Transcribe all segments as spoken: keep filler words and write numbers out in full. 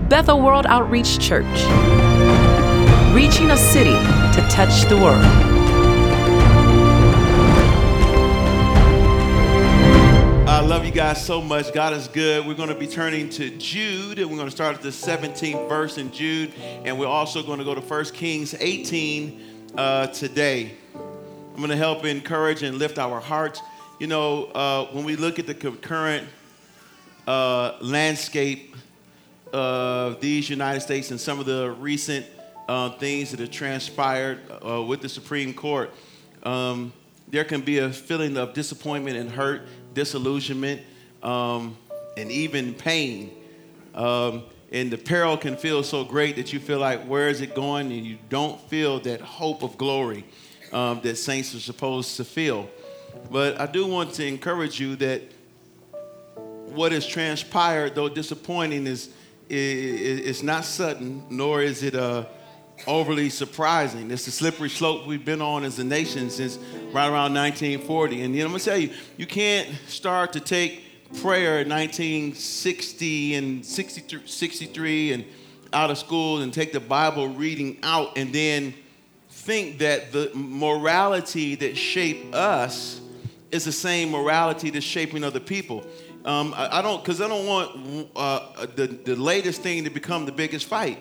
Bethel World Outreach Church, reaching a city to touch the world. I love you guys so much. God is good. We're going to be turning to Jude, and we're going to start at the seventeenth verse in Jude, and we're also going to go to First Kings eighteen uh, today. I'm going to help encourage and lift our hearts. You know, uh, when we look at the current uh, landscape of these United States and some of the recent uh, things that have transpired uh, with the Supreme Court, um, there can be a feeling of disappointment and hurt, disillusionment, um, and even pain. Um, and the peril can feel so great that you feel like, where is it going? And you don't feel that hope of glory um, that saints are supposed to feel. But I do want to encourage you that what has transpired, though disappointing, is is not sudden, nor is it uh, overly surprising. It's the slippery slope we've been on as a nation since right around nineteen forty. And you know, I'm going to tell you, you can't start to take prayer in nineteen sixty and sixty-three and out of school and take the Bible reading out and then think that the morality that shaped us is the same morality that's shaping other people. Um, I, I don't, because I don't want uh, the, the latest thing to become the biggest fight.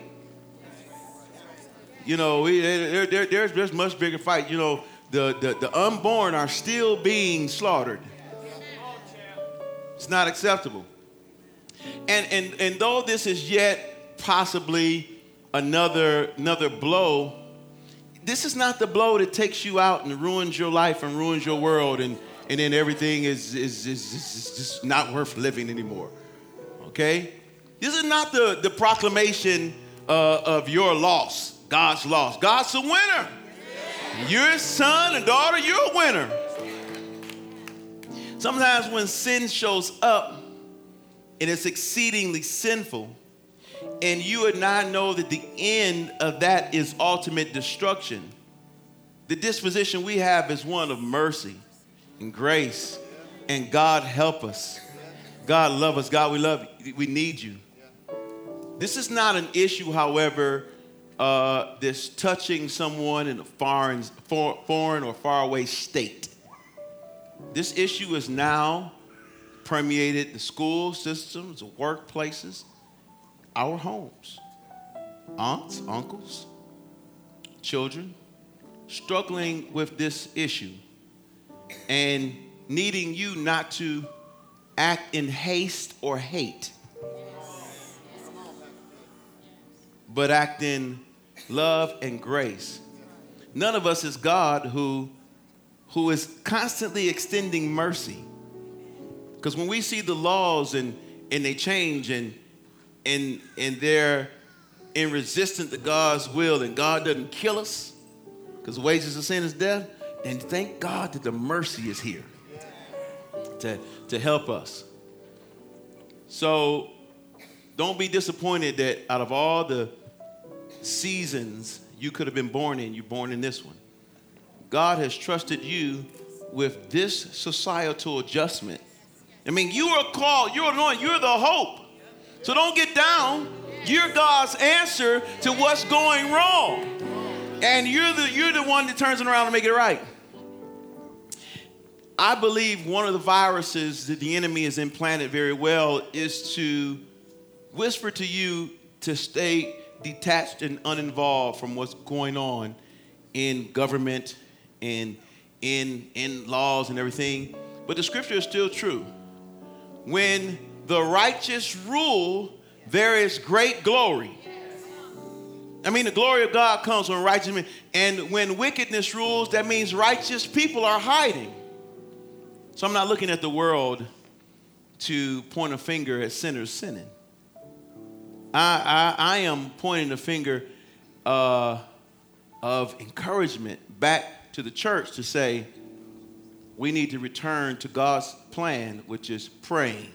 You know, we, there, there, there's, there's much bigger fight. You know, the, the, the unborn are still being slaughtered. It's not acceptable. And, and, and though this is yet possibly another, another blow, this is not the blow that takes you out and ruins your life and ruins your world and and then everything is, is, is, is just not worth living anymore, okay? This is not the, the proclamation uh, of your loss, God's loss. God's a winner. You're his son and daughter, you're a winner. Sometimes when sin shows up and it's exceedingly sinful, and you and I know that the end of that is ultimate destruction, the disposition we have is one of mercy and grace, and God help us. God love us. God, we love you. We need you. This is not an issue, however, uh, that's touching someone in a foreign, for, foreign or faraway state. This issue is now permeated the school systems, the workplaces, our homes. Aunts, uncles, children struggling with this issue and needing you not to act in haste or hate, but act in love and grace. None of us is God who, who is constantly extending mercy. Because when we see the laws and, and they change and, and, and they're in resistance to God's will and God doesn't kill us because the wages of sin is death, and thank God that the mercy is here to, to help us. So don't be disappointed that out of all the seasons you could have been born in, you're born in this one. God has trusted you with this societal adjustment. I mean, you are called, you're anointed, you're the hope. So don't get down. You're God's answer to what's going wrong. And you're the, you're the one that turns it around to make it right. I believe one of the viruses that the enemy has implanted very well is to whisper to you to stay detached and uninvolved from what's going on in government and in, in laws and everything. But the scripture is still true. When the righteous rule, there is great glory. I mean, the glory of God comes when righteous men, and when wickedness rules, that means righteous people are hiding. So I'm not looking at the world to point a finger at sinners sinning. I, I, I am pointing a finger uh, of encouragement back to the church to say we need to return to God's plan, which is praying.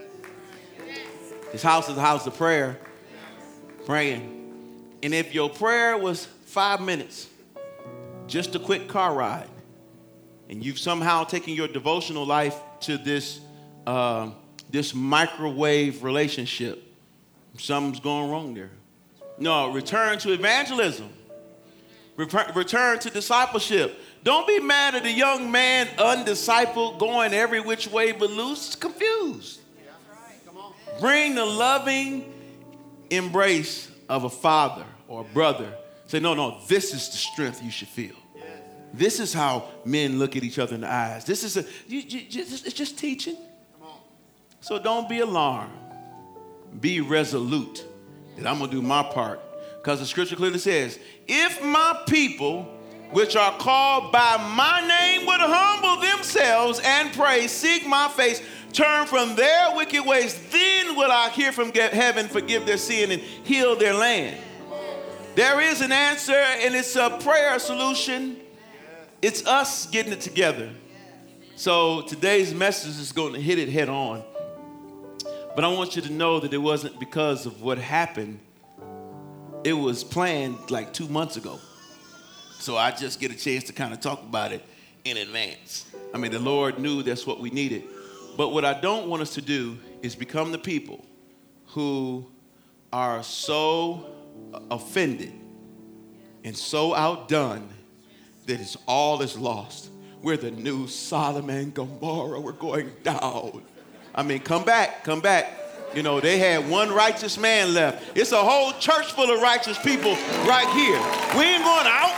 His house is a house of prayer, praying. And if your prayer was five minutes, just a quick car ride, and you've somehow taken your devotional life to this, uh, this microwave relationship, Something's going wrong there. No, return to evangelism. Return, return to discipleship. Don't be mad at a young man, undiscipled, going every which way but loose, confused. Bring the loving embrace of a father or a brother. Say, no, no, this is the strength you should feel. This is how men look at each other in the eyes. This is a, you, you, just, it's just teaching. So don't be alarmed. Be resolute that I'm going to do my part. Because the scripture clearly says, if my people, which are called by my name, would humble themselves and pray, seek my face, turn from their wicked ways, then will I hear from heaven, forgive their sin, and heal their land. There is an answer, and it's a prayer solution. It's us getting it together. So today's message is going to hit it head on. But I want you to know that it wasn't because of what happened. It was planned like two months ago. So I just get a chance to kind of talk about it in advance. I mean, the Lord knew that's what we needed. But what I don't want us to do is become the people who are so offended and so outdone that it's all is lost. We're the new Sodom and Gomorrah. We're going down. I mean, come back, come back. You know, they had one righteous man left. It's a whole church full of righteous people right here. We ain't going out.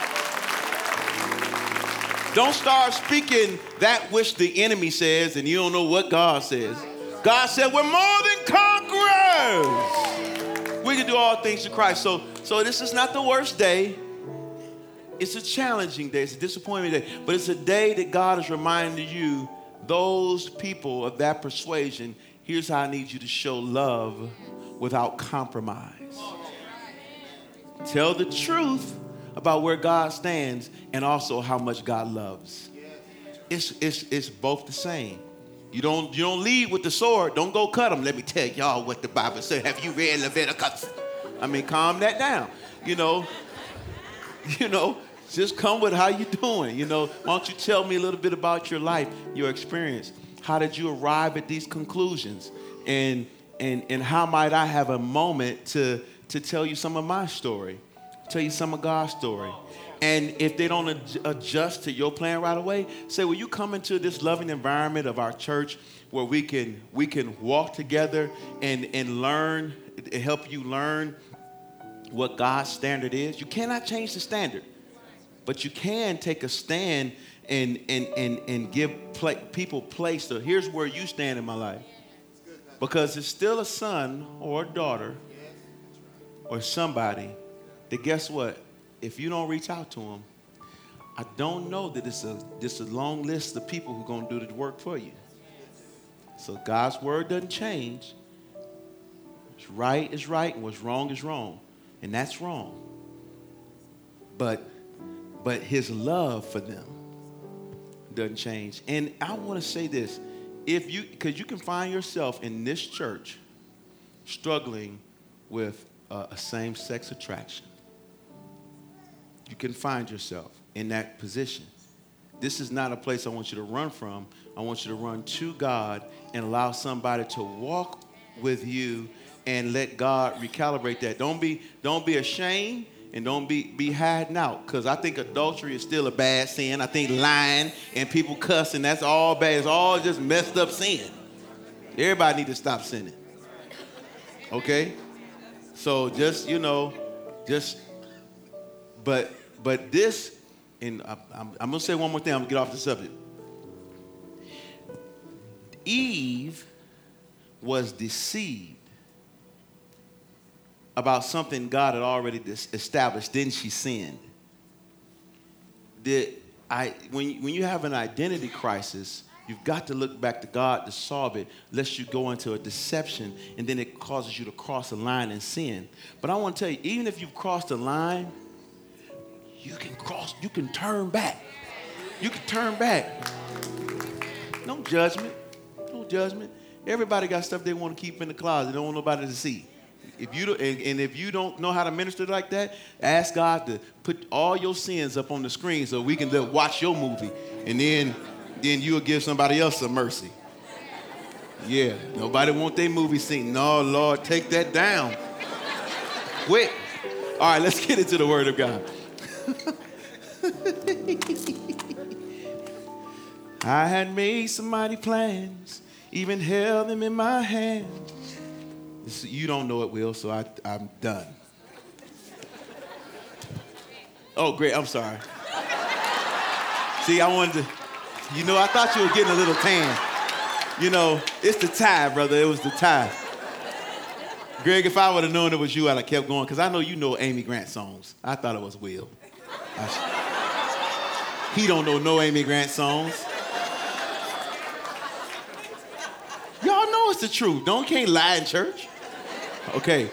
Don't start speaking that which the enemy says and you don't know what God says. God said we're more than conquerors. We can do all things to Christ. So, so this is not the worst day. It's a challenging day. It's a disappointing day. But it's a day that God is reminding you, those people of that persuasion, here's how I need you to show love without compromise. Tell the truth about where God stands and also how much God loves. It's, it's, it's both the same. You don't, you don't lead with the sword. Don't go cut them. Let me tell y'all what the Bible said. Have you read Leviticus? I mean, calm that down. You know, you know, just come with how you doing. You know, why don't you tell me a little bit about your life, your experience? How did you arrive at these conclusions? And and and how might I have a moment to, to tell you some of my story, tell you some of God's story? And if they don't ad- adjust to your plan right away, say, will you come into this loving environment of our church where we can we can walk together and, and learn, help you learn what God's standard is? You cannot change the standard, but you can take a stand and and and, and give pla- people place to, here's where you stand in my life. Because it's still a son or a daughter or somebody that, guess what? If you don't reach out to them, I don't know that it's a, it's a long list of people who are going to do the work for you. So God's word doesn't change. What's right is right and what's wrong is wrong. And that's wrong. But, but his love for them doesn't change. And I want to say this. If you, because you can find yourself in this church struggling with uh, a same-sex attraction. You can find yourself in that position. This is not a place I want you to run from. I want you to run to God and allow somebody to walk with you and let God recalibrate that. Don't be, don't be ashamed and don't be, be hiding out, because I think adultery is still a bad sin. I think lying and people cussing, that's all bad. It's all just messed up sin. Everybody need to stop sinning. Okay? So just, you know, just, but but this, and I, I'm, I'm going to say one more thing. I'm going to get off the subject. Eve was deceived about something God had already established. Then she sinned. Did I, when, you, when you have an identity crisis, you've got to look back to God to solve it, lest you go into a deception, and then it causes you to cross a line and sin. But I want to tell you, even if you've crossed a line, you can cross, you can turn back. You can turn back. No judgment. No judgment. Everybody got stuff they want to keep in the closet. They don't want nobody to see. If you don't, and, and if you don't know how to minister like that, ask God to put all your sins up on the screen so we can watch your movie, and then, then you'll give somebody else some mercy. Yeah, nobody want their movie seen. No, Lord, take that down. Quick. All right, let's get into the Word of God. I had made some mighty plans, even held them in my hand. This, you don't know it, Will, so I, I'm done. Oh, great, I'm sorry. See, I wanted to, you know, I thought you were getting a little tan. You know, it's the tie, brother, it was the tie. Greg, if I would have known it was you, I'd have kept going, because I know you know Amy Grant songs. I thought it was Will. I, he don't know no Amy Grant songs. Y'all know it's the truth. Don't can't lie in church. Okay.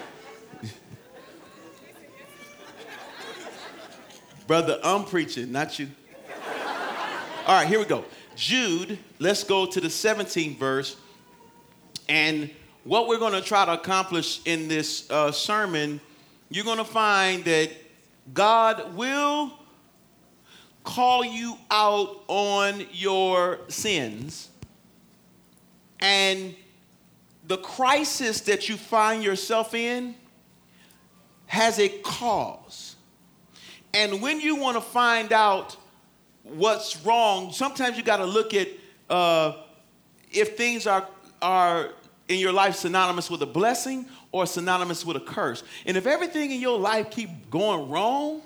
Brother, I'm preaching, not you. All right, here we go. Jude, let's go to the seventeenth verse. And what we're going to try to accomplish in this uh, sermon, you're going to find that God will call you out on your sins. And the crisis that you find yourself in has a cause. And when you want to find out what's wrong, sometimes you got to look at uh, if things are, are in your life synonymous with a blessing or synonymous with a curse. And if everything in your life keep going wrong,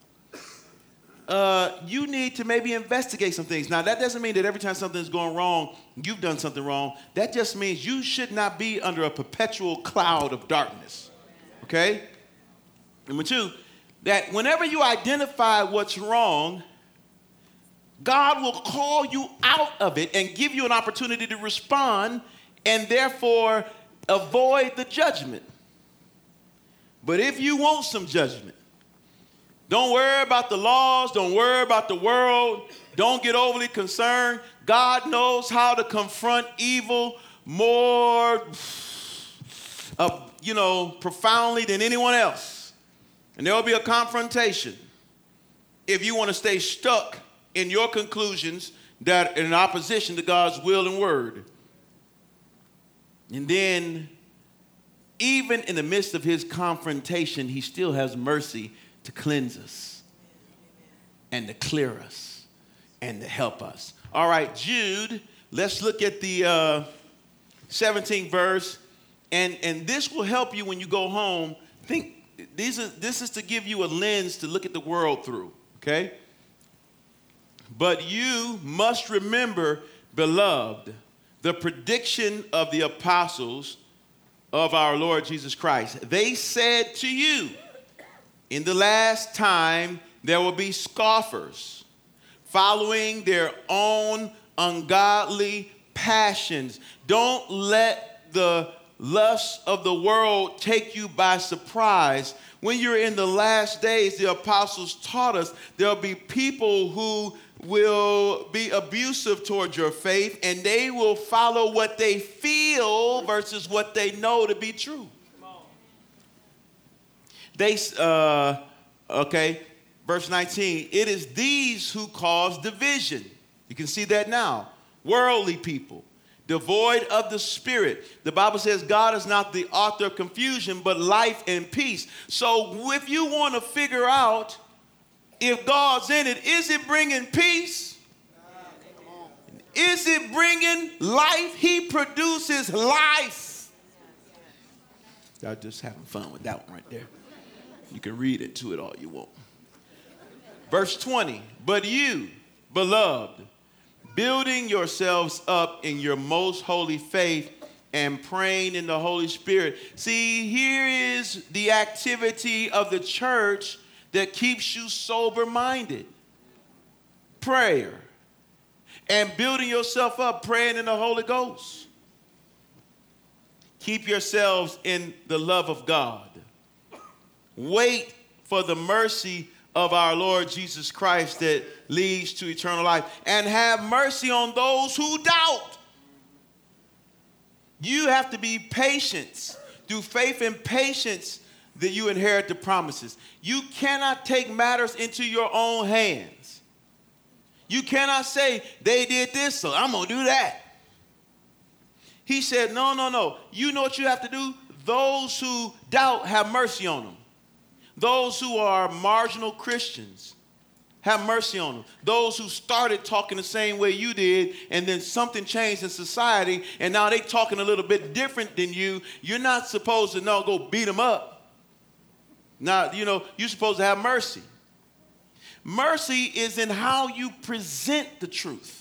Uh, you need to maybe investigate some things. Now, that doesn't mean that every time something's going wrong, you've done something wrong. That just means you should not be under a perpetual cloud of darkness, okay? Number two, that whenever you identify what's wrong, God will call you out of it and give you an opportunity to respond and therefore avoid the judgment. But if you want some judgment, don't worry about the laws. Don't worry about the world. Don't get overly concerned. God knows how to confront evil more, uh, you know, profoundly than anyone else. And there will be a confrontation if you want to stay stuck in your conclusions that are in opposition to God's will and word. And then, even in the midst of his confrontation, he still has mercy to cleanse us and to clear us and to help us. All right, Jude, let's look at the uh, seventeenth verse. And, and this will help you when you go home. Think, these are, this is to give you a lens to look at the world through, okay? But you must remember, beloved, the prediction of the apostles of our Lord Jesus Christ. They said to you, in the last time, there will be scoffers, following their own ungodly passions. Don't let the lusts of the world take you by surprise. When you're in the last days, the apostles taught us there'll be people who will be abusive towards your faith, and they will follow what they feel versus what they know to be true. They, uh, okay, verse nineteen, it is these who cause division. You can see that now. Worldly people, devoid of the Spirit. The Bible says God is not the author of confusion, but life and peace. So if you want to figure out if God's in it, is it bringing peace? Is it bringing life? He produces life. Y'all just having fun with that one right there. You can read into it all you want. Verse twenty, but you, beloved, building yourselves up in your most holy faith and praying in the Holy Spirit. See, here is the activity of the church that keeps you sober-minded. Prayer and building yourself up, praying in the Holy Ghost. Keep yourselves in the love of God. Wait for the mercy of our Lord Jesus Christ that leads to eternal life. And have mercy on those who doubt. You have to be patient. Through faith and patience that you inherit the promises. You cannot take matters into your own hands. You cannot say, they did this, so I'm going to do that. He said, no, no, no. You know what you have to do? Those who doubt, have mercy on them. Those who are marginal Christians, have mercy on them. Those who started talking the same way you did, and then something changed in society, and now they talking a little bit different than you. You're not supposed to, no, go beat them up. Now, you know, you're supposed to have mercy. Mercy is in how you present the truth.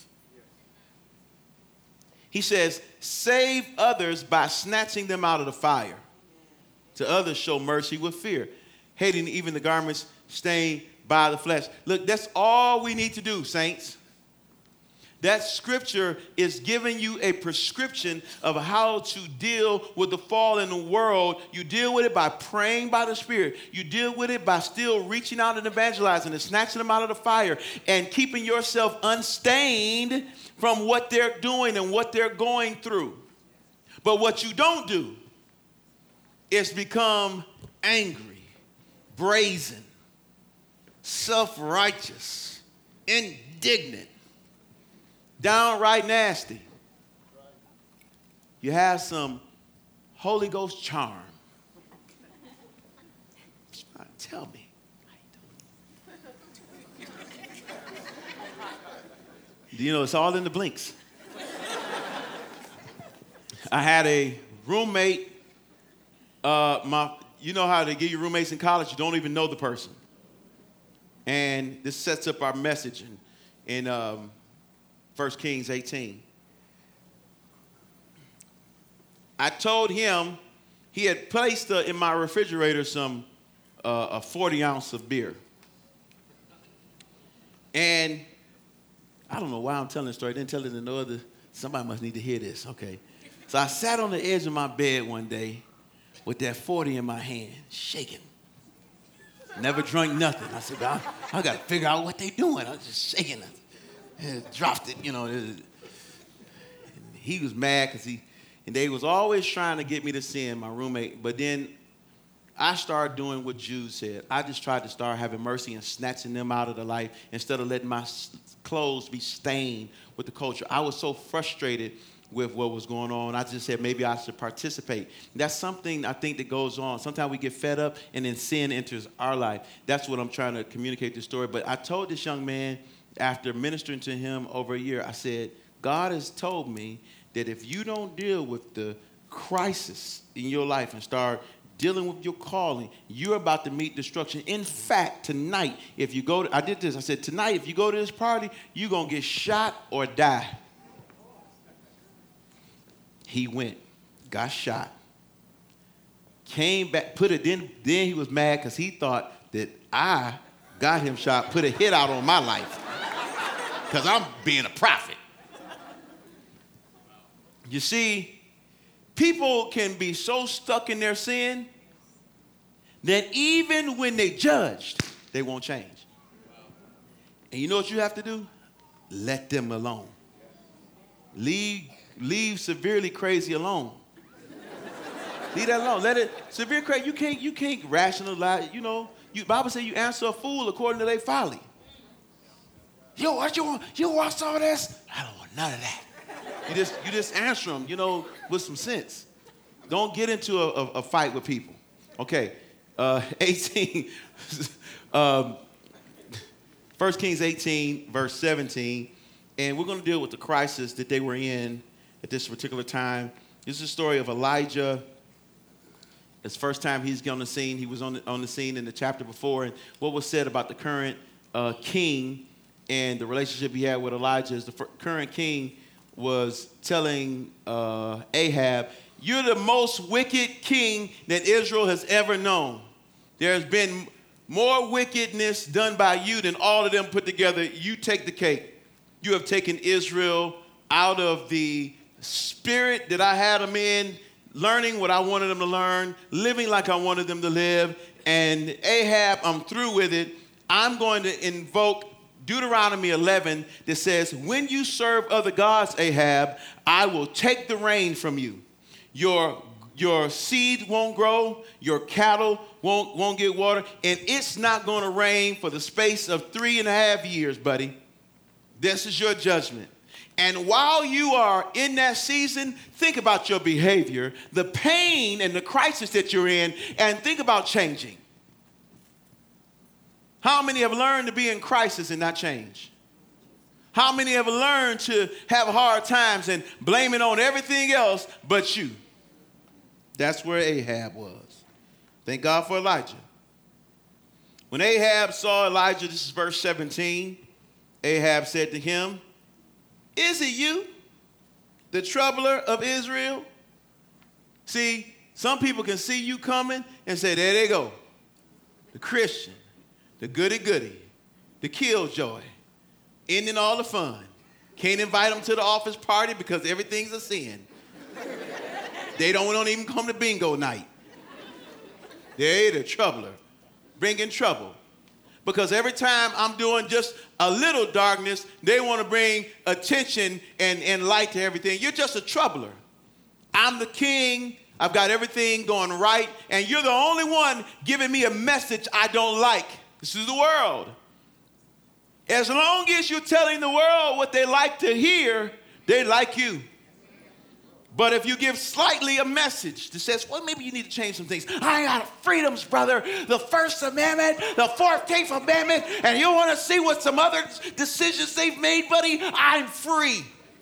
He says, save others by snatching them out of the fire. To others, show mercy with fear, hating even the garments stained by the flesh. Look, that's all we need to do, saints. That scripture is giving you a prescription of how to deal with the fall in the world. You deal with it by praying by the Spirit. You deal with it by still reaching out and evangelizing and snatching them out of the fire and keeping yourself unstained from what they're doing and what they're going through. But what you don't do is become angry, brazen, self-righteous, indignant, downright nasty. You have some Holy Ghost charm. Tell me. You know, it's all in the blinks. I had a roommate. Uh, my, you know how they give you roommates in college? You don't even know the person. And this sets up our message in, in um, First Kings eighteen. I told him he had placed uh, in my refrigerator some uh, a forty ounce of beer. And I don't know why I'm telling this story. I didn't tell it to no other. Somebody must need to hear this. Okay. So I sat on the edge of my bed one day with that forty in my hand, shaking. Never drank nothing. I said, I, I got to figure out what they doing. I was just shaking it. And dropped it, you know. And he was mad because he, and they was always trying to get me to sin, my roommate. But then I started doing what Jude said. I just tried to start having mercy and snatching them out of the life instead of letting my clothes be stained with the culture. I was so frustrated with what was going on. I just said maybe I should participate. That's something I think that goes on. Sometimes we get fed up and then sin enters our life. That's what I'm trying to communicate this story. But I told this young man after ministering to him over a year, I said, God has told me that if you don't deal with the crisis in your life and start dealing with your calling, you're about to meet destruction. In fact, tonight, if you go to, I did this, I said, tonight, if you go to this party, you're going to get shot or die. He went, got shot, came back, put it, then, then he was mad because he thought that I got him shot, put a hit out on my life because I'm being a prophet. You see, people can be so stuck in their sin that even when they judged, they won't change. And you know what you have to do? Let them alone. Leave Leave severely crazy alone. Leave that alone. Let it severe crazy. You can't you can't rationalize. You know, you Bible says you answer a fool according to their folly. Yo, what you want? You want some of this? I don't want none of that. You just you just answer them, you know, with some sense. Don't get into a, a, a fight with people. Okay, uh, eighteen. um, First Kings eighteen, verse seventeen, and we're going to deal with the crisis that they were in at this particular time. This is a story of Elijah. It's the first time he's on the scene. He was on the, on the scene in the chapter before. And what was said about the current uh, king and the relationship he had with Elijah is the fir- current king was telling uh, Ahab, you're the most wicked king that Israel has ever known. There's been more wickedness done by you than all of them put together. You take the cake. You have taken Israel out of the spirit that I had them in, learning what I wanted them to learn, living like I wanted them to live. And Ahab, I'm through with it. I'm going to invoke Deuteronomy eleven that says, when you serve other gods, Ahab, I will take the rain from you. Your, your seed won't grow, your cattle won't, won't get water, and it's not going to rain for the space of three and a half years, buddy. This is your judgment. And while you are in that season, think about your behavior, the pain and the crisis that you're in, and think about changing. How many have learned to be in crisis and not change? How many have learned to have hard times and blame it on everything else but you? That's where Ahab was. Thank God for Elijah. When Ahab saw Elijah, this is verse seventeen, Ahab said to him, "Is it you, the troubler of Israel?" See, some people can see you coming and say, there they go. The Christian, the goody-goody, the killjoy, ending all the fun. Can't invite them to the office party because everything's a sin. They don't, don't even come to bingo night. They're the troubler, bringing trouble. Because every time I'm doing just a little darkness, they want to bring attention and, and light to everything. You're just a troubler. I'm the king. I've got everything going right. And you're the only one giving me a message I don't like. This is the world. As long as you're telling the world what they like to hear, they like you. But if you give slightly a message that says, well, maybe you need to change some things. I got freedoms, brother. The First Amendment, the fourteenth Amendment, and you want to see what some other decisions they've made, buddy? I'm free.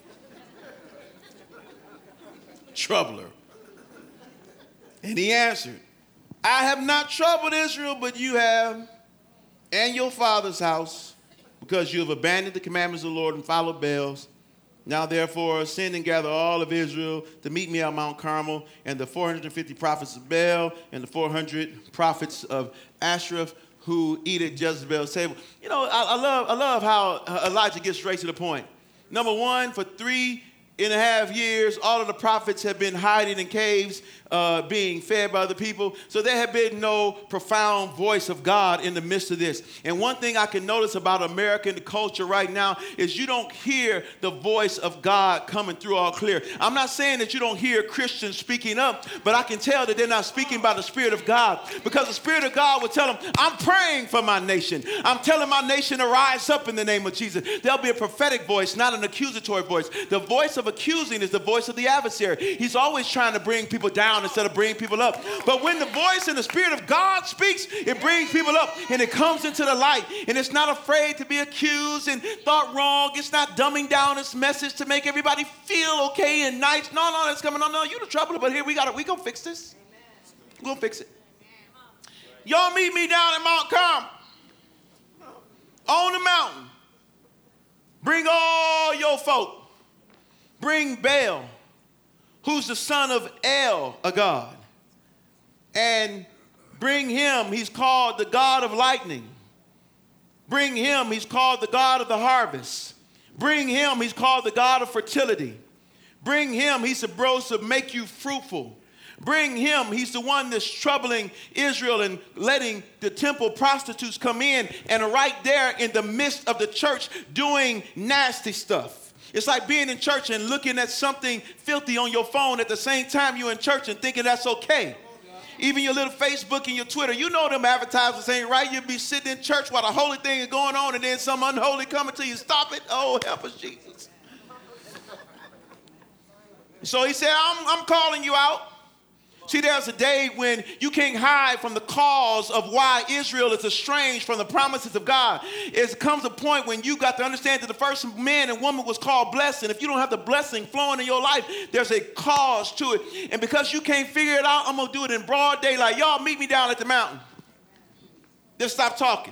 Troubler. And he answered, I have not troubled Israel, but you have, and your father's house, because you have abandoned the commandments of the Lord and followed Baals. Now, therefore, send and gather all of Israel to meet me on Mount Carmel, and the four hundred fifty prophets of Baal and the four hundred prophets of Asherah who eat at Jezebel's table. You know, I, I love I love how Elijah gets straight to the point. Number one, for three and a half years, all of the prophets have been hiding in caves, uh, being fed by the people. So there had been no profound voice of God in the midst of this. And one thing I can notice about American culture right now is you don't hear the voice of God coming through all clear. I'm not saying that you don't hear Christians speaking up, but I can tell that they're not speaking by the Spirit of God, because the Spirit of God will tell them, I'm praying for my nation. I'm telling my nation to rise up in the name of Jesus. There'll be a prophetic voice, not an accusatory voice. The voice of accusing is the voice of the adversary. He's always trying to bring people down instead of bringing people up. But when the voice and the Spirit of God speaks, it brings people up and it comes into the light. And it's not afraid to be accused and thought wrong. It's not dumbing down its message to make everybody feel okay and nice. No, no, that's coming. No, no, you're the trouble. But here we got it. We gonna fix this. We're gonna fix it. Y'all meet me down at Mount Carmel on the mountain. Bring all your folk. Bring Baal, who's the son of El, a god. And bring him, he's called the God of lightning. Bring him, he's called the God of the harvest. Bring him, he's called the God of fertility. Bring him, he's supposed to make you fruitful. Bring him, he's the one that's troubling Israel and letting the temple prostitutes come in and right there in the midst of the church doing nasty stuff. It's like being in church and looking at something filthy on your phone at the same time you're in church and thinking that's okay. Even your little Facebook and your Twitter, you know them advertisers ain't right. You'll be sitting in church while the holy thing is going on and then some unholy coming to you. Stop it. Oh, help us, Jesus. So he said, I'm, I'm calling you out. See, there's a day when you can't hide from the cause of why Israel is estranged from the promises of God. It comes a point when you got to understand that the first man and woman was called blessed. And if you don't have the blessing flowing in your life, there's a cause to it. And because you can't figure it out, I'm going to do it in broad daylight. Y'all meet me down at the mountain. Let's stop talking.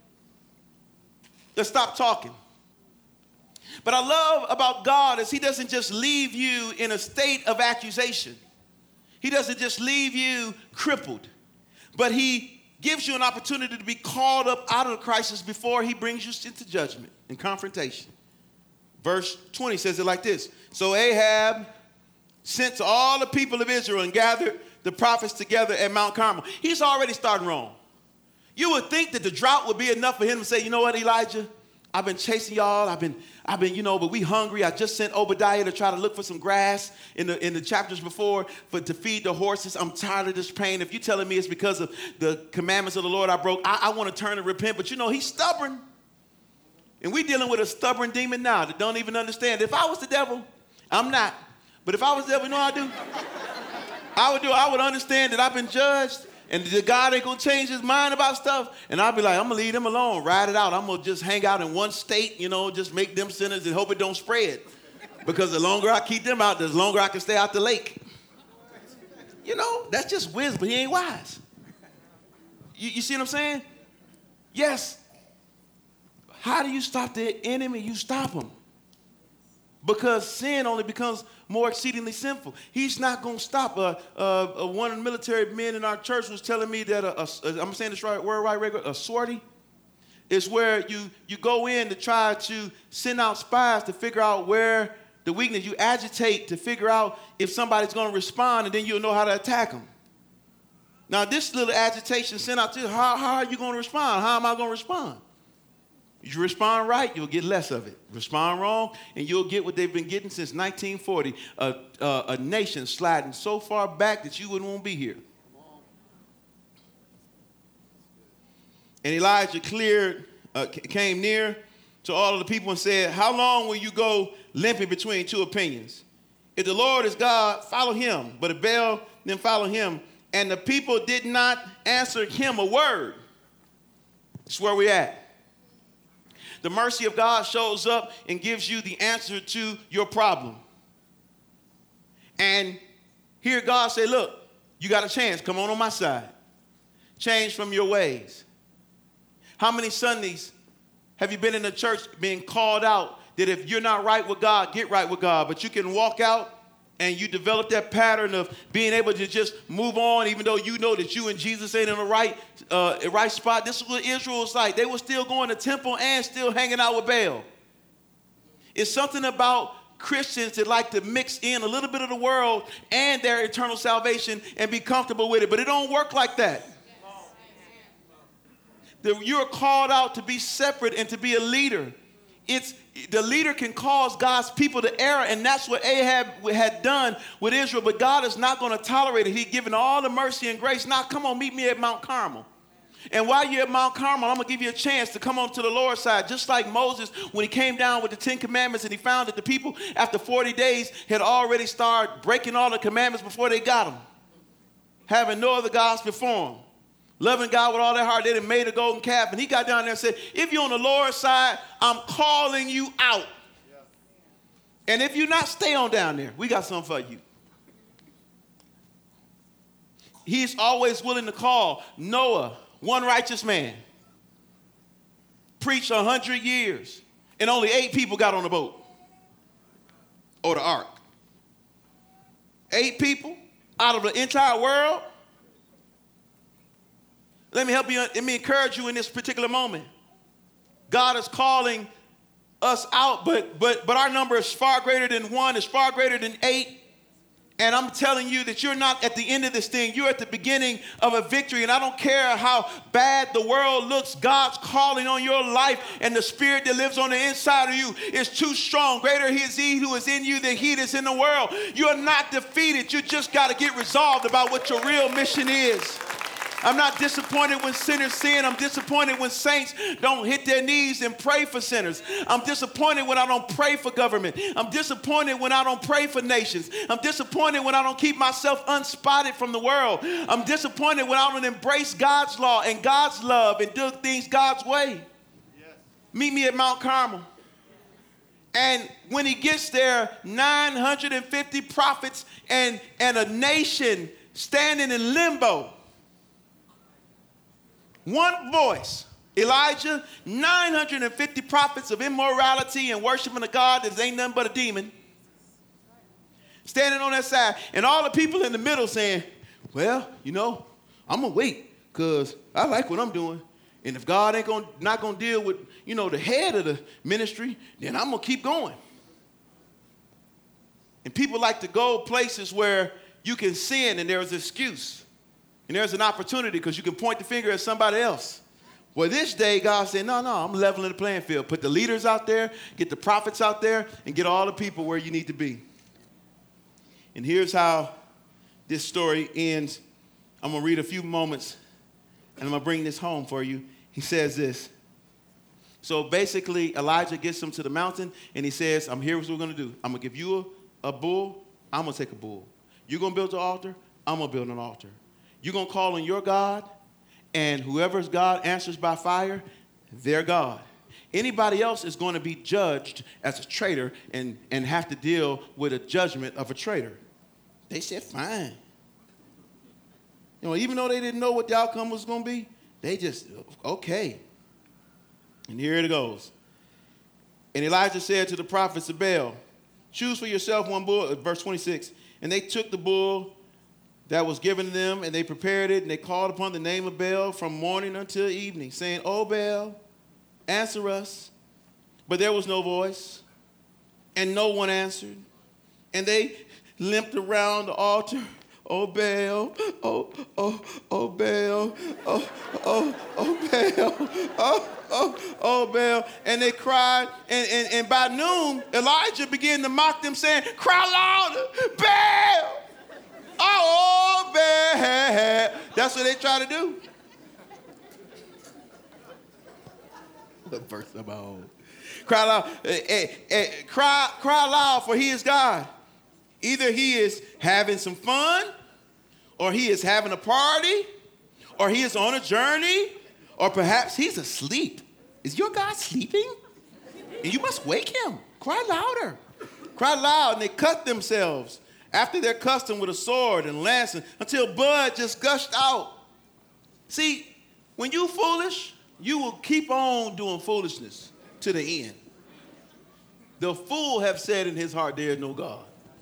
Let's stop talking. But I love about God is he doesn't just leave you in a state of accusation. He doesn't just leave you crippled, but he gives you an opportunity to be called up out of the crisis before he brings you into judgment and confrontation. Verse twenty says it like this. So Ahab sent to all the people of Israel and gathered the prophets together at Mount Carmel. He's already starting wrong. You would think that the drought would be enough for him to say, you know what, Elijah? I've been chasing y'all. I've been, I've been, you know, but we hungry. I just sent Obadiah to try to look for some grass in the in the chapters before for to feed the horses. I'm tired of this pain. If you're telling me it's because of the commandments of the Lord I broke, I, I want to turn and repent. But you know, he's stubborn. And we dealing with a stubborn demon now that don't even understand. If I was the devil, I'm not. But if I was the devil, you know what I do? I would do, I would understand that I've been judged and the God ain't gonna change his mind about stuff. And I'd be like, I'm gonna leave them alone, ride it out. I'm gonna just hang out in one state, you know, just make them sinners and hope it don't spread. Because the longer I keep them out, the longer I can stay out the lake. You know, that's just wisdom. He ain't wise. You, you see what I'm saying? Yes. How do you stop the enemy? You stop him. Because sin only becomes more exceedingly sinful. He's not going to stop. Uh, uh, uh, one of the military men in our church was telling me that, a, a, a, I'm saying this right, word right, regular, a sortie is where you, you go in to try to send out spies to figure out where the weakness, you agitate to figure out if somebody's going to respond, and then you'll know how to attack them. Now, this little agitation sent out to how, how are you going to respond? How am I going to respond? If you respond right, you'll get less of it. Respond wrong, and you'll get what they've been getting since nineteen forty, a, a, a nation sliding so far back that you wouldn't want to be here. And Elijah cleared, uh, came near to all of the people and said, how long will you go limping between two opinions? If the Lord is God, follow him. But if Baal, then follow him. And the people did not answer him a word. That's where we're at. The mercy of God shows up and gives you the answer to your problem. And here God say, look, you got a chance. Come on on my side. Change from your ways. How many Sundays have you been in the church being called out that if you're not right with God, get right with God? But you can walk out and you develop that pattern of being able to just move on, even though you know that you and Jesus ain't in the right, uh, right spot. This is what Israel was like. They were still going to temple and still hanging out with Baal. It's something about Christians that like to mix in a little bit of the world and their eternal salvation and be comfortable with it. But it don't work like that. The, you're called out to be separate and to be a leader. It's the leader can cause God's people to err, and that's what Ahab had done with Israel. But God is not going to tolerate it. He's given all the mercy and grace. Now, come on, meet me at Mount Carmel. And while you're at Mount Carmel, I'm going to give you a chance to come on to the Lord's side, just like Moses when he came down with the Ten Commandments and he found that the people, after forty days, had already started breaking all the commandments before they got them, having no other gods before him. Loving God with all their heart, they had made a golden calf. And he got down there and said, if you're on the Lord's side, I'm calling you out. Yeah. And if you're not, stay on down there. We got something for you. He's always willing to call Noah, one righteous man, preached a hundred years, and only eight people got on the boat or the ark. Eight people out of the entire world. Let me help you, let me encourage you in this particular moment. God is calling us out, but but but our number is far greater than one, it's far greater than eight. And I'm telling you that you're not at the end of this thing. You're at the beginning of a victory. And I don't care how bad the world looks. God's calling on your life, and the spirit that lives on the inside of you is too strong. Greater is he who is in you than he that's in the world. You're not defeated. You just got to get resolved about what your real mission is. I'm not disappointed when sinners sin. I'm disappointed when saints don't hit their knees and pray for sinners. I'm disappointed when I don't pray for government. I'm disappointed when I don't pray for nations. I'm disappointed when I don't keep myself unspotted from the world. I'm disappointed when I don't embrace God's law and God's love and do things God's way. Yes. Meet me at Mount Carmel. And when he gets there, nine hundred fifty prophets and, and a nation standing in limbo. One voice, Elijah, nine hundred fifty prophets of immorality and worshiping a God that ain't nothing but a demon, standing on that side, and all the people in the middle saying, well, you know, I'm going to wait because I like what I'm doing. And if God ain't gonna, not going to deal with, you know, the head of the ministry, then I'm going to keep going. And people like to go places where you can sin and there's an excuse. And there's an opportunity because you can point the finger at somebody else. Well, this day, God said, no, no, I'm leveling the playing field. Put the leaders out there, get the prophets out there, and get all the people where you need to be. And here's how this story ends. I'm going to read a few moments, and I'm going to bring this home for you. He says this. So basically, Elijah gets him to the mountain, and he says, I'm here, what we're going to do. I'm going to give you a, a bull. I'm going to take a bull. You're going to build an altar. I'm going to build an altar. You're going to call on your God, and whoever's God answers by fire, their God. Anybody else is going to be judged as a traitor and, and have to deal with a judgment of a traitor. They said, fine. You know, even though they didn't know what the outcome was going to be, they just, okay. And here it goes. And Elijah said to the prophets of Baal, choose for yourself one bull, verse twenty-six. And they took the bull that was given to them, and they prepared it, and they called upon the name of Baal from morning until evening, saying, O Baal, answer us. But there was no voice, and no one answered. And they limped around the altar. Oh, Baal, oh, oh, oh, Baal, oh, oh, oh, Baal, oh, oh, oh, Baal. And they cried, and, and, and by noon, Elijah began to mock them, saying, cry louder, Baal, oh, Baal. That's what they try to do. The verse about cry loud, eh, eh, eh, cry, cry loud, for he is God. Either he is having some fun, or he is having a party, or he is on a journey, or perhaps he's asleep. Is your God sleeping? And you must wake him. Cry louder. Cry loud, and they cut themselves after their custom with a sword and lance until blood just gushed out. See, when you foolish, you will keep on doing foolishness to the end. The fool have said in his heart, there is no God.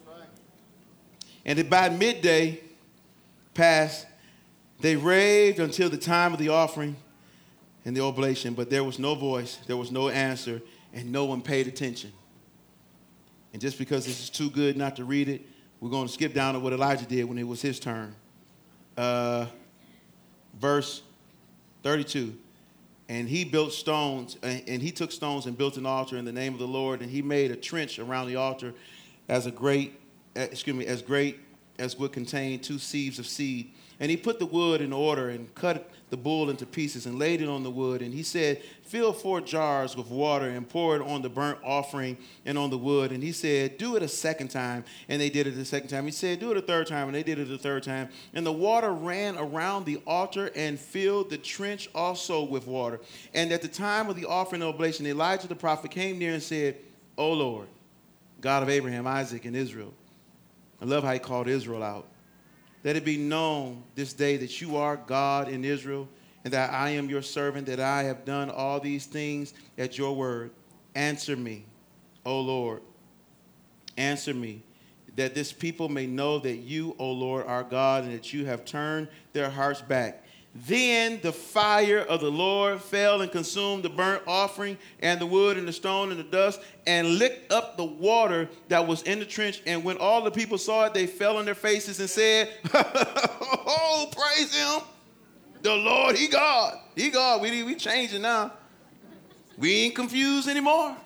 And by midday past, they raved until the time of the offering and the oblation, but there was no voice, there was no answer, and no one paid attention. And just because this is too good not to read it, we're going to skip down to what Elijah did when it was his turn. Uh, verse thirty-two. And he built stones, and he took stones and built an altar in the name of the Lord, and he made a trench around the altar as a great, excuse me, as great as would contain two sieves of seed. And he put the wood in order and cut the bull into pieces and laid it on the wood. And he said, fill four jars with water and pour it on the burnt offering and on the wood. And he said, do it a second time. And they did it a second time. He said, do it a third time. And they did it a third time. And the water ran around the altar and filled the trench also with water. And at the time of the offering and oblation, Elijah the prophet came near and said, O Lord, God of Abraham, Isaac, and Israel. I love how he called Israel out. Let it be known this day that you are God in Israel, and that I am your servant, that I have done all these things at your word. Answer me, O Lord. Answer me, that this people may know that you, O Lord, are God, and that you have turned their hearts back. Then the fire of the Lord fell and consumed the burnt offering and the wood and the stone and the dust and licked up the water that was in the trench. And when all the people saw it, they fell on their faces and said, oh, praise him. The Lord, he God. He God. We, we changing now. We ain't confused anymore.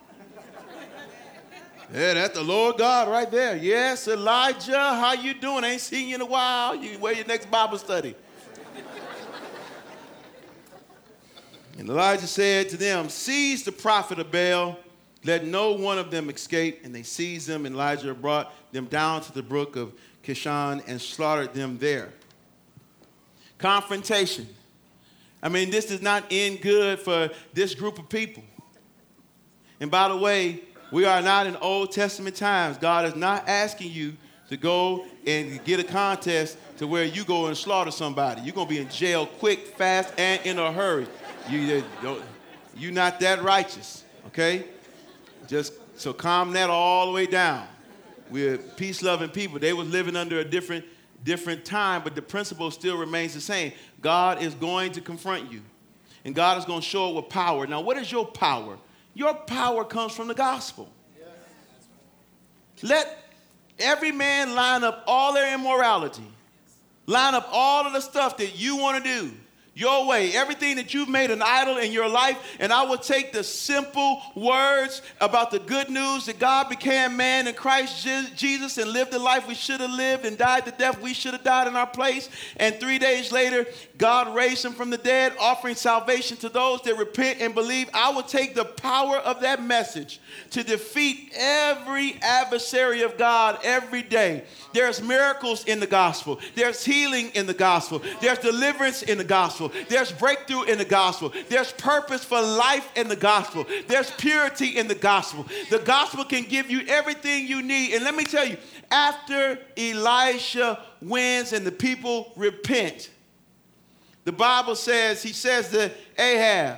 Yeah, that's the Lord God right there. Yes, Elijah, how you doing? Ain't seen you in a while. You where your next Bible study? And Elijah said to them, seize the prophet of Baal, let no one of them escape. And they seized them, and Elijah brought them down to the brook of Kishon and slaughtered them there. Confrontation. I mean, this does not end good for this group of people. And by the way, we are not in Old Testament times. God is not asking you to go and get a contest to where you go and slaughter somebody. You're going to be in jail quick, fast, and in a hurry. You, you're not that righteous, okay? Just so calm that all the way down. We're peace-loving people. They was living under a different, different time, but the principle still remains the same. God is going to confront you, and God is going to show it with power. Now, what is your power? Your power comes from the gospel. Let every man line up all their immorality, line up all of the stuff that you want to do, your way, everything that you've made an idol in your life, and I will take the simple words about the good news that God became man in Christ Jesus and lived the life we should have lived and died the death we should have died in our place. And three days later, God raised him from the dead, offering salvation to those that repent and believe. I will take the power of that message to defeat every adversary of God every day. There's miracles in the gospel. There's healing in the gospel. There's deliverance in the gospel. There's breakthrough in the gospel. There's purpose for life in the gospel. There's purity in the gospel. The gospel can give you everything you need. And let me tell you, after Elisha wins and the people repent, the Bible says, he says to Ahab,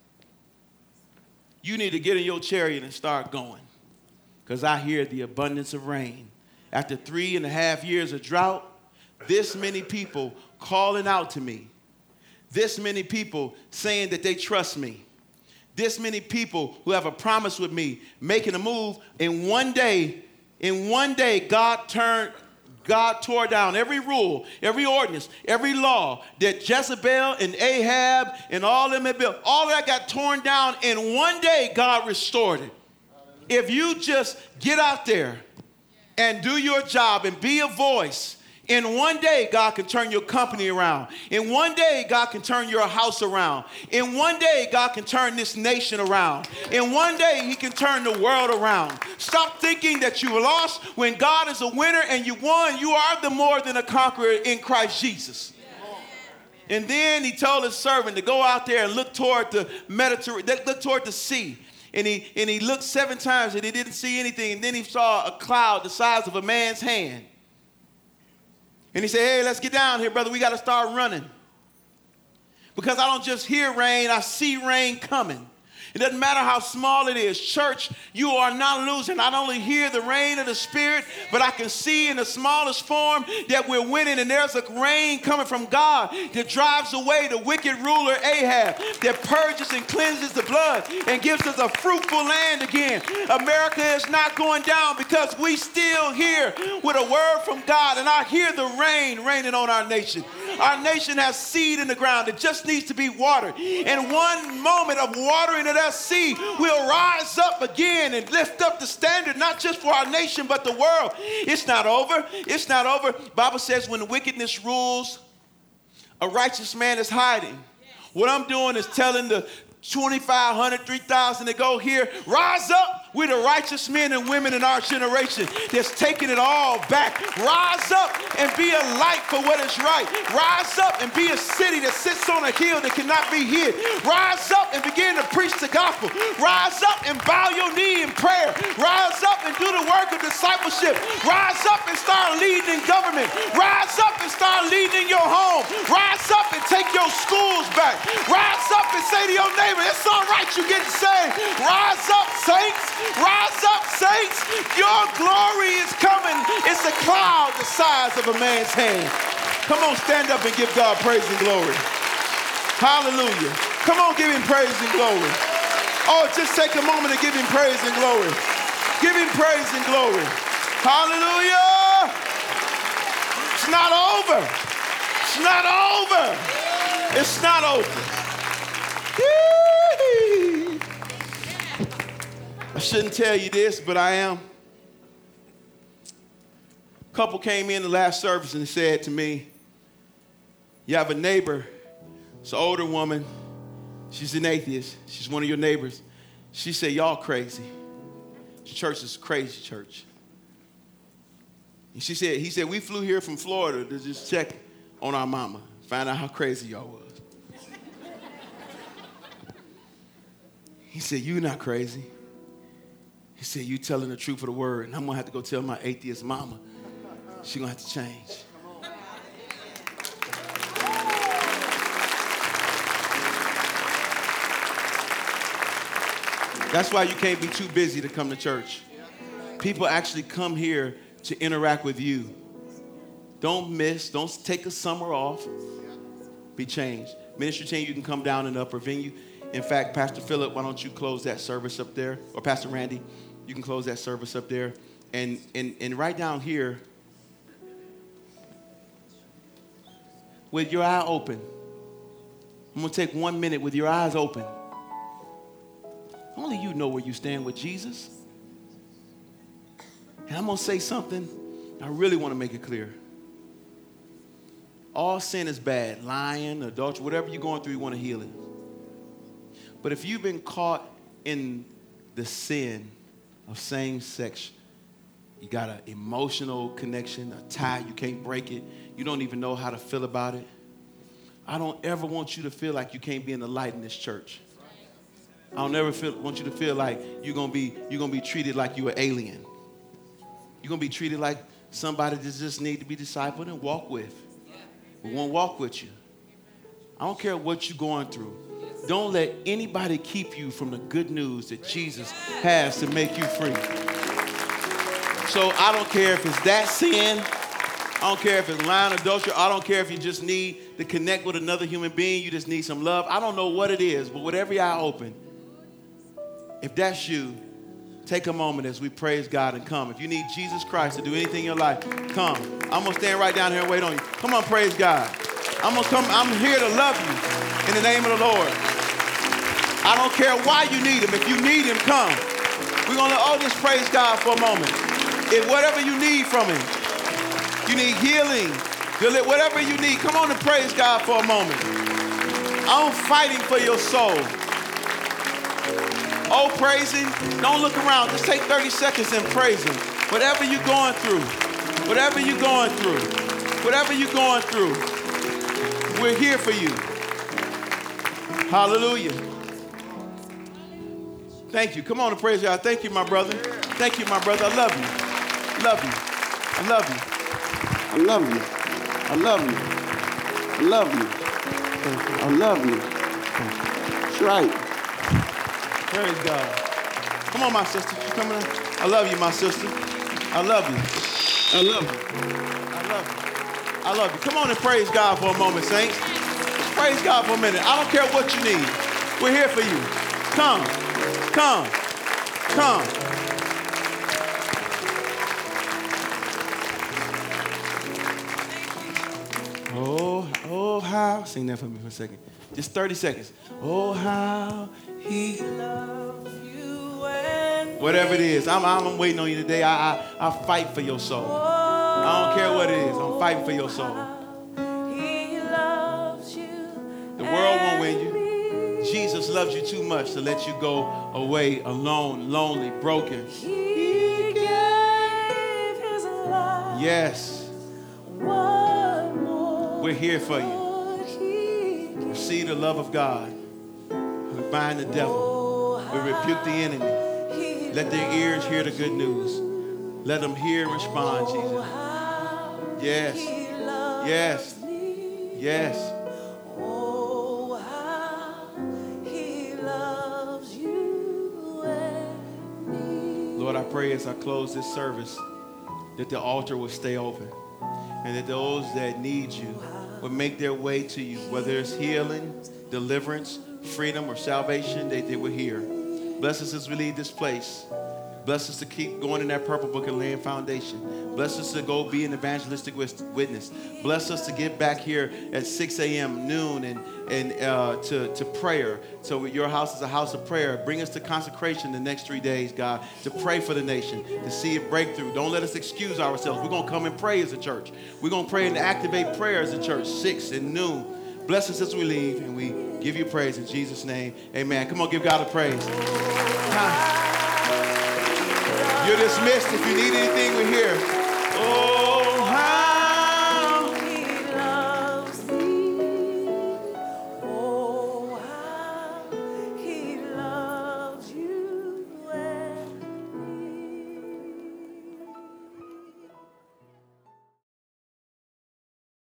you need to get in your chariot and start going, because I hear the abundance of rain. After three and a half years of drought, this many people calling out to me, this many people saying that they trust me, this many people who have a promise with me, making a move. In one day, in one day, God turned, God tore down every rule, every ordinance, every law that Jezebel and Ahab and all them had built. All that got torn down. In one day, God restored it. If you just get out there and do your job and be a voice, in one day, God can turn your company around. In one day, God can turn your house around. In one day, God can turn this nation around. In one day, he can turn the world around. Stop thinking that you lost when God is a winner and you won. You are the more than a conqueror in Christ Jesus. And then he told his servant to go out there and look toward the Mediterranean, look toward the sea. And he, and he looked seven times and he didn't see anything. And then he saw a cloud the size of a man's hand. And he said, hey, let's get down here, brother. We got to start running. Because I don't just hear rain, I see rain coming. It doesn't matter how small it is. Church, you are not losing. I don't only hear the rain of the Spirit, but I can see in the smallest form that we're winning. And there's a rain coming from God that drives away the wicked ruler Ahab, that purges and cleanses the blood and gives us a fruitful land again. America is not going down because we still here with a word from God. And I hear the rain raining on our nation. Our nation has seed in the ground. It just needs to be watered. And one moment of watering of that seed will rise up again and lift up the standard, not just for our nation, but the world. It's not over. It's not over. Bible says when wickedness rules, a righteous man is hiding. What I'm doing is telling the twenty-five hundred, three thousand that go here, rise up. We're the righteous men and women in our generation that's taking it all back. Rise up and be a light for what is right. Rise up and be a city that sits on a hill that cannot be hid. Rise up and begin to preach the gospel. Rise up and bow your knee in prayer. Rise up and do the work of discipleship. Rise up and start leading in government. Rise up and start leading in your home. Rise up and take your schools back. Rise up and say to your neighbor, it's all right, you're getting saved. Rise up, saints. Rise up, saints. Your glory is coming. It's a cloud the size of a man's hand. Come on, stand up and give God praise and glory. Hallelujah. Come on, give him praise and glory. Oh, just take a moment to give him praise and glory. Give him praise and glory. Hallelujah. It's not over. It's not over. It's not over. I shouldn't tell you this, but I am. A couple came in the last service and said to me, you have a neighbor, it's an older woman, she's an atheist, she's one of your neighbors. She said, y'all crazy. This church is a crazy church. And she said, he said, we flew here from Florida to just check on our mama, find out how crazy y'all was. He said, you're not crazy. He said, you telling the truth of the word, and I'm going to have to go tell my atheist mama. She's going to have to change. That's why you can't be too busy to come to church. People actually come here to interact with you. Don't miss. Don't take a summer off. Be changed. Ministry team, you can come down in the upper venue. In fact, Pastor Philip, why don't you close that service up there? Or Pastor Randy, you can close that service up there. And, and, and right down here, with your eye open, I'm going to take one minute with your eyes open. Only you know where you stand with Jesus. And I'm going to say something. I really want to make it clear. All sin is bad. Lying, adultery, whatever you're going through, you want to heal it. But if you've been caught in the sin of same sex, you got an emotional connection, a tie, you can't break it, you don't even know how to feel about it. I don't ever want you to feel like you can't be in the light in this church. I don't ever feel, want you to feel like you're going to be you're gonna be treated like you're an alien. You're going to be treated like somebody that just need to be discipled and walk with. We won't walk with you. I don't care what you're going through. Don't let anybody keep you from the good news that Jesus has to make you free. So I don't care if it's that sin. I don't care if it's lying, adultery. I don't care if you just need to connect with another human being. You just need some love. I don't know what it is, but with every eye open, if that's you, take a moment as we praise God and come. If you need Jesus Christ to do anything in your life, come. I'm going to stand right down here and wait on you. Come on, praise God. I'm going to come. I'm here to love you in the name of the Lord. I don't care why you need him. If you need him, come. We're going to all just praise God for a moment. If whatever you need from him, you need healing, whatever you need, come on and praise God for a moment. I'm fighting for your soul. Oh, praise him. Don't look around. Just take thirty seconds and praise him. Whatever you're going through, whatever you're going through, whatever you're going through, we're here for you. Hallelujah. Thank you. Come on and praise God. Thank you, my brother. Thank you, my brother. I love you. Love you. I love you. I love you. I love you. I love you. I love you. That's right. Praise God. Come on, my sister. You coming in? I love you, my sister. I love you. I love you. I love you. I love you. Come on and praise God for a moment, saints. Just praise God for a minute. I don't care what you need. We're here for you. Come. Come. Come. Oh, oh, how. Sing that for me for a second. Just thirty seconds. Oh, how he loves you. And whatever it is, I'm, I'm waiting on you today. I, I, I fight for your soul. I don't care what it is. I'm fighting for your soul. He loves you. The world won't win you. Jesus loves you too much to let you go away alone, lonely, broken. He gave his life. Yes. We're here for you. Receive the love of God. We bind the devil. We rebuke the enemy. Let their ears hear the good news. Let them hear and respond, Jesus. Yes. Yes. Yes. Lord, I pray as I close this service that the altar will stay open and that those that need you will make their way to you, whether it's healing, deliverance, freedom, or salvation, they, they will hear. Bless us as we leave this place. Bless us to keep going in that purple book and laying foundation. Bless us to go be an evangelistic witness. Bless us to get back here at six a.m., noon, and, and uh, to, to prayer. So your house is a house of prayer. Bring us to consecration the next three days, God, to pray for the nation, to see a breakthrough. Don't let us excuse ourselves. We're going to come and pray as a church. We're going to pray and activate prayer as a church, six and noon. Bless us as we leave, and we give you praise in Jesus' name. Amen. Come on, give God a praise. You're dismissed. If you need anything, we're here. Oh.